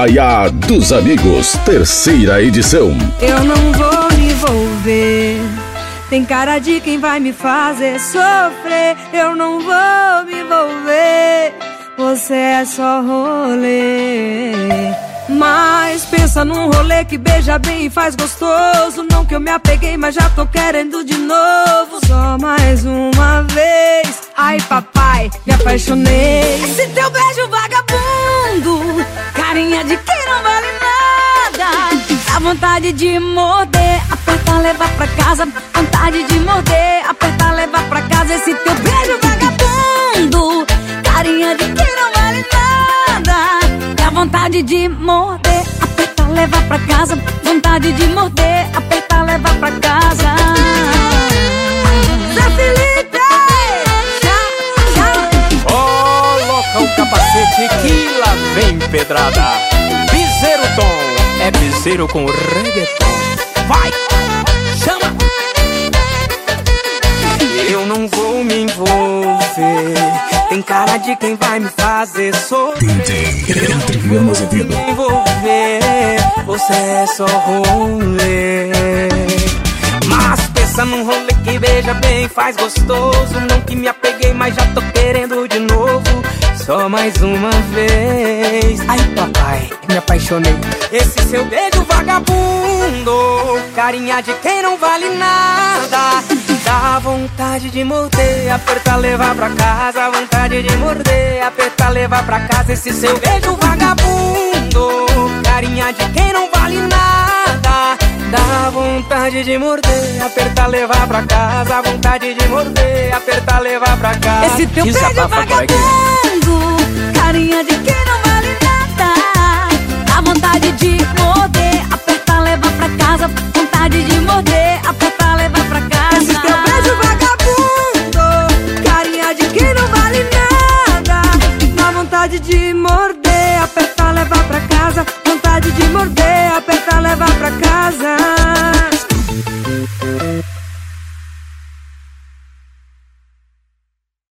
Arraiá dos Amigos, terceira edição. Eu não vou me envolver, tem cara de quem vai me fazer sofrer. Eu não vou me envolver, você é só rolê. Mas pensa num rolê que beija bem e faz gostoso. Não que eu me apeguei, mas já tô querendo de novo. Só mais uma vez. Ai papai, me apaixonei. Esse teu beijo vagabundo, carinha de quem não vale nada. Dá vontade de morder, apertar, levar pra casa. Vontade de morder, apertar, levar pra casa. Esse teu beijo vagabundo, carinha de quem não vale nada. Dá vontade de morder, apertar, levar pra casa. Vontade de morder, apertar, levar pra casa. Zé Felipe, coloca o capacete que lá vem pedrada. Piseiro Tom, é piseiro com reggaeton. Vai, chama. Eu não vou me envolver, tem cara de quem vai me fazer sofrer. Eu não vou me envolver, você é só rolê. Mas pensa num rolê que beija bem, faz gostoso. Não que me apeguei, mas já tô querendo de novo. Só mais uma vez. Ai papai, me apaixonei. Esse seu beijo vagabundo, carinha de quem não vale nada. Dá vontade de morder, apertar, levar pra casa. Vontade de morder, apertar, levar pra casa. Esse seu beijo vagabundo, carinha de quem não vale nada. Dá vontade de morder, apertar, levar pra casa. Vontade de morder, apertar, levar pra casa. Esse teu beijo vagabundo, carinha de quem não vale nada. Dá vontade de morder, apertar, levar pra casa. Vontade de morder, apertar, levar pra casa. Esse teu beijo vagabundo, carinha de quem não vale nada. Dá vontade de morder, apertar, levar pra casa. Vontade de morder, apertar, levar pra casa.